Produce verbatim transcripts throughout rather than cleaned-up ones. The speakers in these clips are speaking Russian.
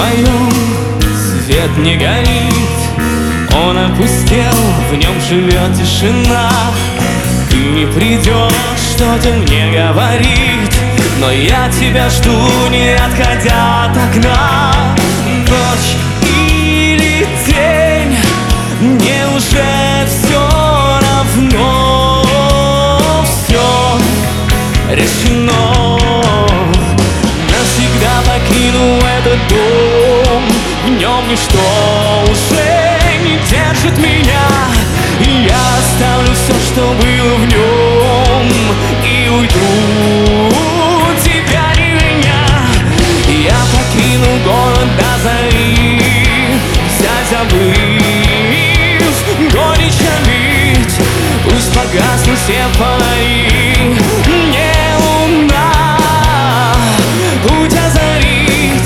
твоем свет не горит, он опустел, в нем живет тишина. Ты не придешь, что-то мне говорит, но я тебя жду, не отходя от окна. Ночь или день, мне уже все равно. Все решено, навсегда покину этот дом. В нем ничто уже не держит меня, и я оставлю все, что было в нем, и уйду, тебя не меня. Я покину город до зари, взять забыв горечь обид. Пусть погаснут все фонари, мне луна путь озарит.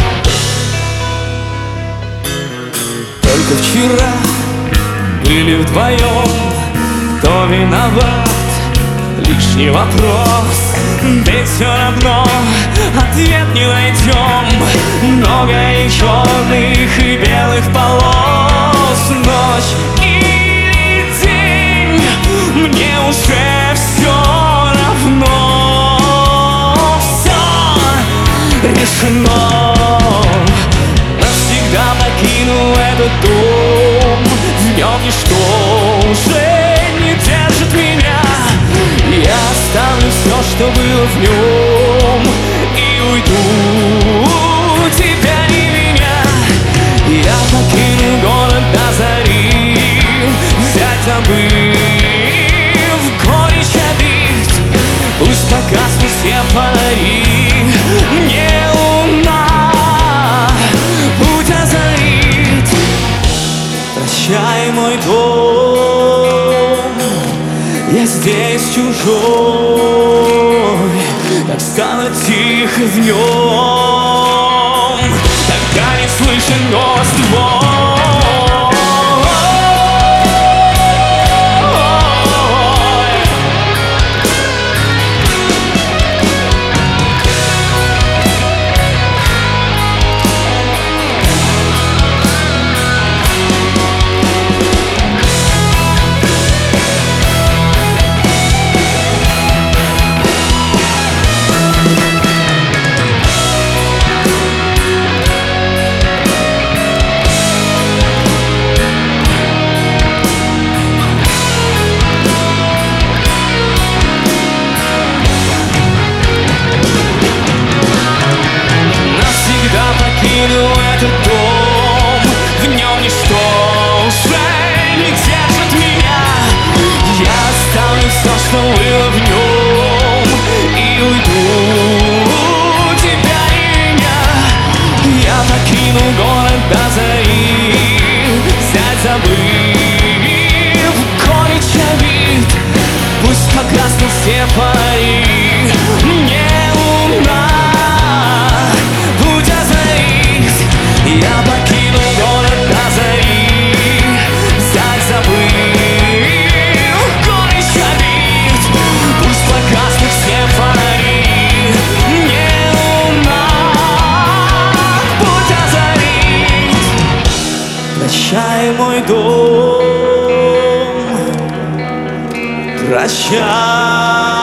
Только вчера были вдвоем, кто виноват, лишний вопрос. Ведь все равно ответ не найдем. Много и черных, и белых полос. Ночь или день, мне уже все равно. Все решено, навсегда покину этот дом. В нем ничто уже не держит меня. Я оставлю все, что было в нем, и уйду, тебя не меня. Я покину город до зари, взять забыв горечь обид. Пусть погаснут все фонари, мне луна путь озарит. Прощай, мой дом, я здесь чужой, так стало тихо в нем, тогда не слышен голос твой. Этот дом, в нем ничто уже не держит меня. Я оставлю все, что было в нем, и уйду, тебя и меня. Я покину город до зари, взять забыв горечь обид. Пусть погаснут все фонари, мне луна путь озарит. Я покину город до зари, взять забыв горечь обид. Пусть погаснут все фонари, мне луна путь озарит. Прощай, мой дом, прощай.